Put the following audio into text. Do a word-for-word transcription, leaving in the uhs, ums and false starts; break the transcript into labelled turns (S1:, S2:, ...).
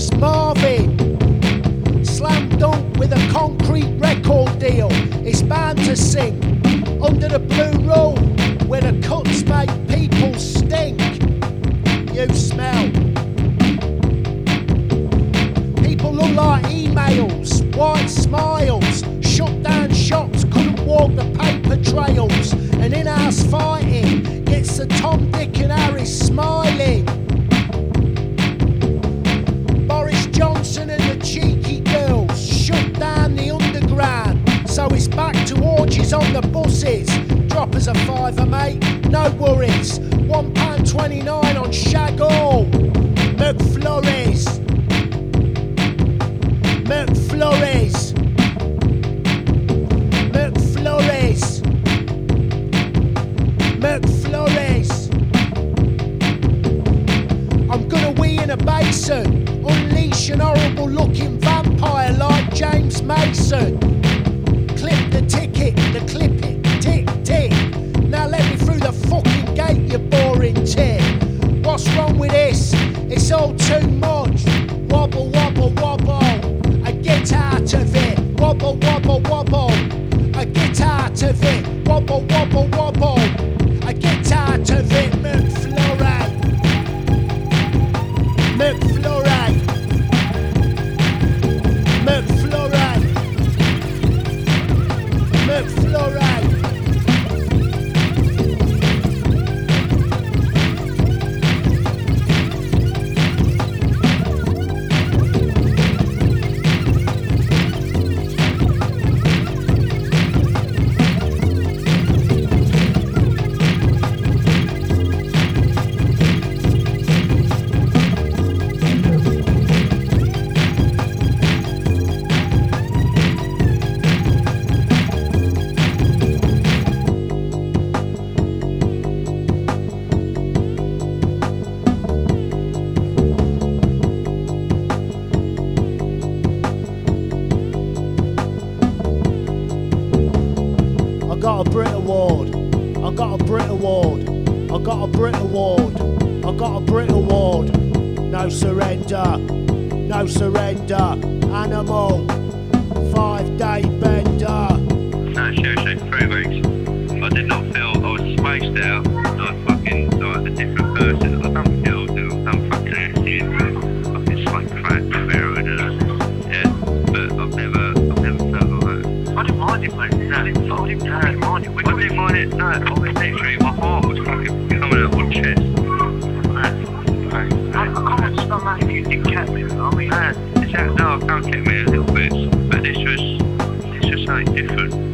S1: Dangerous Marvin. Slam dunk with a concrete record deal. It's bound to sing under the blue rule where the cuts make people stink. You smell. People look like emails, white smiles. Shut down shops, couldn't walk the paper trails. And in-house fighting gets the Tom, Dick and Harry smiling. Boris Johnson and the cheeky girls shut down the underground. So it's back to orgies on the buses. Drop us a fiver, mate, no worries. One pound twenty-nine on shag all. McFlurries. McFlurries. McFlurries. McFlurries. I'm gonna wee in a basin, unleash an horrible looking vampire like James Mason. Clip the ticket, the clip it, tick tick. Now let me through the fucking gate, you boring tit. What's wrong with this? It's all too much. Wobble, wobble, wobble. I get out of it. Wobble, wobble, wobble. I get out of it. Wobble, wobble, wobble. I get out of it. McFlurry. McFlurry. McFlurry. McFlurry. I got a Brit Award. I got a Brit Award. I got a Brit Award. I got a Brit Award. No surrender. No surrender. Animal. Five day bender.
S2: No, seriously, three weeks. I did not feel I was spaced out, like fucking like a different person. I don't feel I don't fucking anything. Fucking smoke crack, heroin, and yeah. But I've never, I've never felt like that. I didn't mind it, mate. No, I didn't, I didn't, I didn't mind it. I didn't mind it. No, I was literally, my heart was fucking coming out of my chest. Man, man. I can't understand if you did catch me. I mean, man, is that, no, I can't get me a little bit, but this was, this was something different.